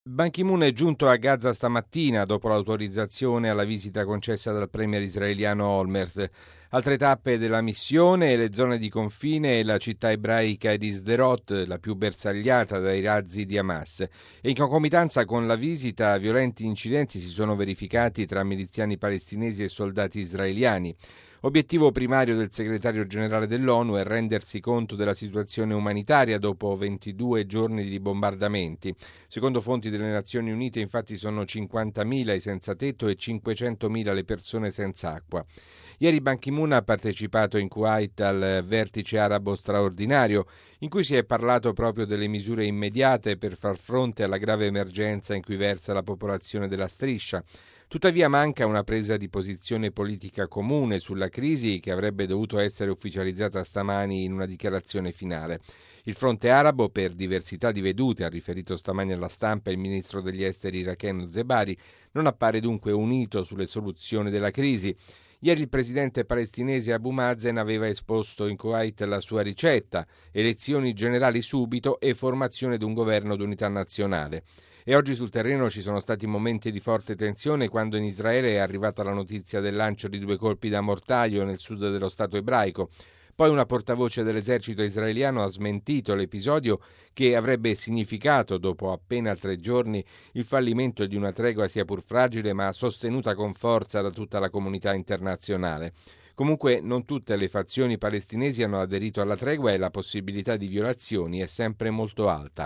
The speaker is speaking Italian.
Ban Ki-moon è giunto a Gaza stamattina dopo l'autorizzazione alla visita concessa dal premier israeliano Olmert. Altre tappe della missione, le zone di confine e la città ebraica di Sderot, la più bersagliata dai razzi di Hamas. E in concomitanza con la visita, violenti incidenti si sono verificati tra miliziani palestinesi e soldati israeliani. Obiettivo primario del segretario generale dell'ONU è rendersi conto della situazione umanitaria dopo 22 giorni di bombardamenti. Secondo fonti delle Nazioni Unite, infatti, sono 50.000 i senza tetto e 500.000 le persone senza acqua. Ieri Ban Ki-moon ha partecipato in Kuwait al vertice arabo straordinario, in cui si è parlato proprio delle misure immediate per far fronte alla grave emergenza in cui versa la popolazione della striscia. Tuttavia manca una presa di posizione politica comune sulla crisi che avrebbe dovuto essere ufficializzata stamani in una dichiarazione finale. Il fronte arabo, per diversità di vedute, ha riferito stamani alla stampa il ministro degli esteri iracheno Zebari, non appare dunque unito sulle soluzioni della crisi. Ieri il presidente palestinese Abu Mazen aveva esposto in Kuwait la sua ricetta: elezioni generali subito e formazione di un governo d'unità nazionale. E oggi sul terreno ci sono stati momenti di forte tensione quando in Israele è arrivata la notizia del lancio di 2 colpi da mortaio nel sud dello Stato ebraico. Poi una portavoce dell'esercito israeliano ha smentito l'episodio che avrebbe significato, dopo appena 3 giorni, il fallimento di una tregua sia pur fragile ma sostenuta con forza da tutta la comunità internazionale. Comunque non tutte le fazioni palestinesi hanno aderito alla tregua e la possibilità di violazioni è sempre molto alta.